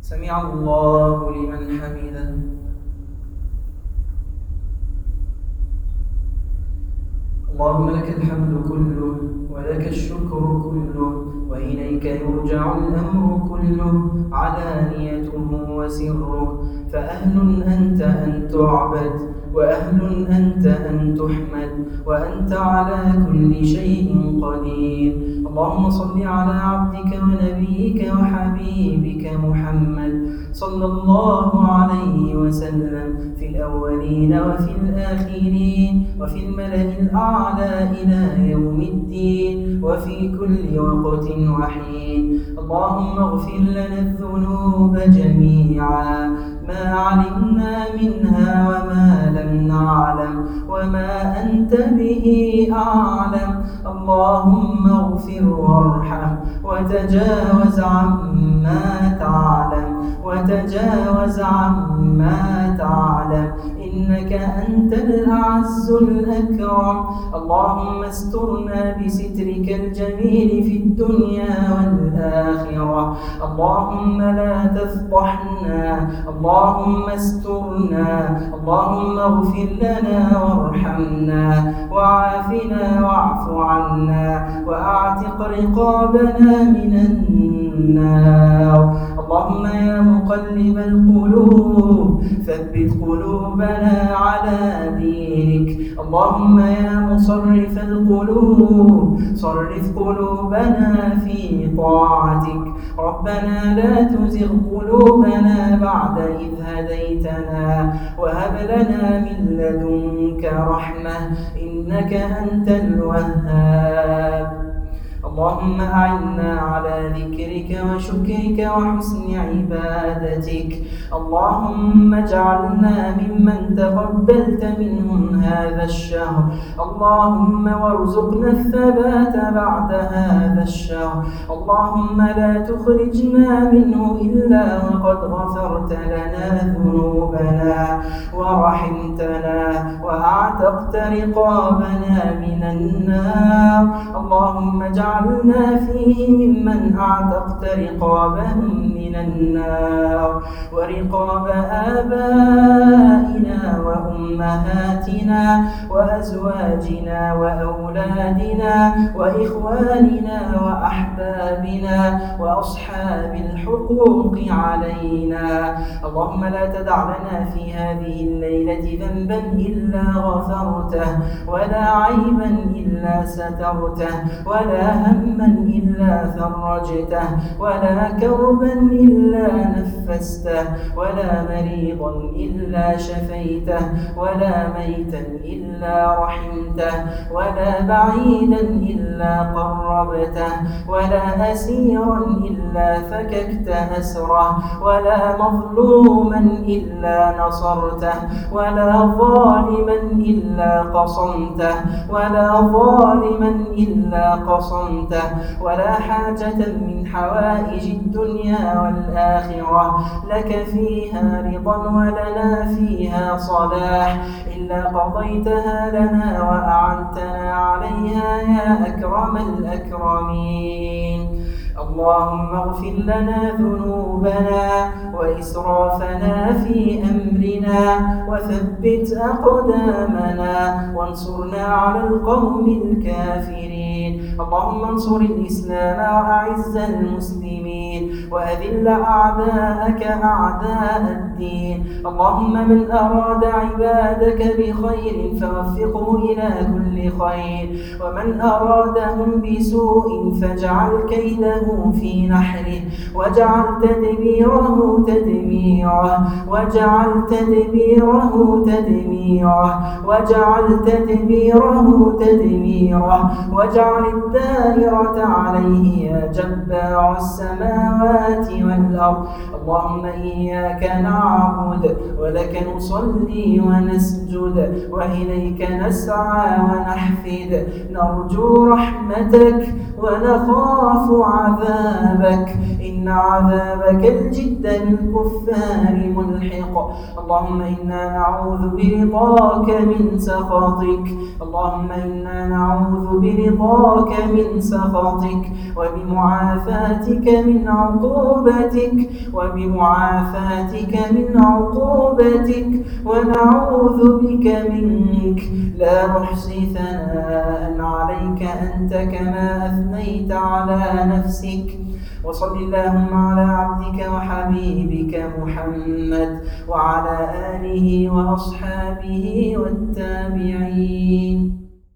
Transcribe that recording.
سمع الله لمن حمده. اللهم لك الحمد كله ولك الشكر كله وإليك يرجع الأمر كله علانيته وسره، فأهل أنت أن تعبد وأهل أنت أن تحمد وأنت على كل شيء قدير. اللهم صل على عبدك ونبيك وحبيبك محمد صلى الله عليه وسلم في الأولين وفي الآخرين وفي الملأ الأعلى إلى يوم الدين وفي كل وقت وحين. اللهم اغفر لنا الذنوب جميعا، ما علمنا منها وما لم نعلم وما أنت به أعلم. اللهم اغفر وارحم وتجاوز عما تعلم وتجاوز عما تعلم، إنك أنت الأعز الأكرم. اللهم استرنا بسترك الجميل في الدنيا والآخرة. اللهم لا تفضحنا، اللهم استرنا، اللهم اغفر لنا وارحمنا وعافنا واعف عنا وأعتق رقابنا من النار. اللهم يا مقلب القلوب ثبت قلوبنا على دينك. اللهم يا مصرف القلوب صرف قلوبنا في طاعتك. ربنا لا تزغ قلوبنا بعد إذ هديتنا وهب لنا من لدنك رحمة إنك أنت الوهاب. اللهم أعنا على ذكرك وشكرك وحسن عبادتك. اللهم اجعلنا ممن تقبلت منهم هذا الشهر. اللهم وارزقنا الثبات بعد هذا الشهر. اللهم لا تخرجنا منه إلا وقد غفرت لنا ذنوبنا ورحمتنا وأعتقت رقابنا من النار. اللهم اجعلنا فيه ممن أعتقت رقابهم من النار ورقاب آبائنا وأمهاتنا وأزواجنا وأولادنا وإخواننا وأحبابنا وأصحاب الحقوق علينا. اللهم لا تدع لنا في هذه الليلة ذنبا إلا غفرته ولا عيبا إلا سترته ولا هما إلا فرجته ولا كربا إلا نفسته ولا مريضا إلا شفيته ولا ميتا إلا رحمته ولا بعيدا إلا قربته ولا أسيرا إلا فككت أسره ولا مظلوما إلا نصرته ولا ظالما إلا قصمته ولا ظالما إلا قصمته ولا حاجة من حوائج الدنيا والآخرة لك فيها رضا ولنا فيها صلاح إلا قضيتها لنا وأعنتنا عليها يا أكرم الأكرمين. اللهم اغفر لنا ذنوبنا وإسرافنا في أمرنا وثبت أقدامنا وانصرنا على القوم الكافرين. اللهم انصر الإسلام وأعز المسلمين وأذل أعداءك أعداء الدين. اللهم من أراد عبادك بخير فوفقه إلى كل خير ومن أرادهم بسوء فاجعل كيده في نحره واجعل تدبيره تدميره واجعل تدبيره تدميره واجعل تدبيره تدميره واجعل الدائرة عليه يا جبار السماوات والأرض. اللهم إياك نعبد ولك نصلي ونسجد وإليك نسعى ونحفد نرجو رحمتك ونخاف عذابك إن عذابك الجد بالكفار ملحق. اللهم إنا نعوذ برضاك من سخطك. اللهم إنا نعوذ برضاك من سخطك وبمعافاتك من عقوبتك وبمعافاتك من عقوبتك، ونعوذ بك منك، لا نحصي ثناء عليك أنت كما أثنيت على نفسك. وصل اللهم على عبدك وحبيبك محمد وعلى آله وأصحابه والتابعين.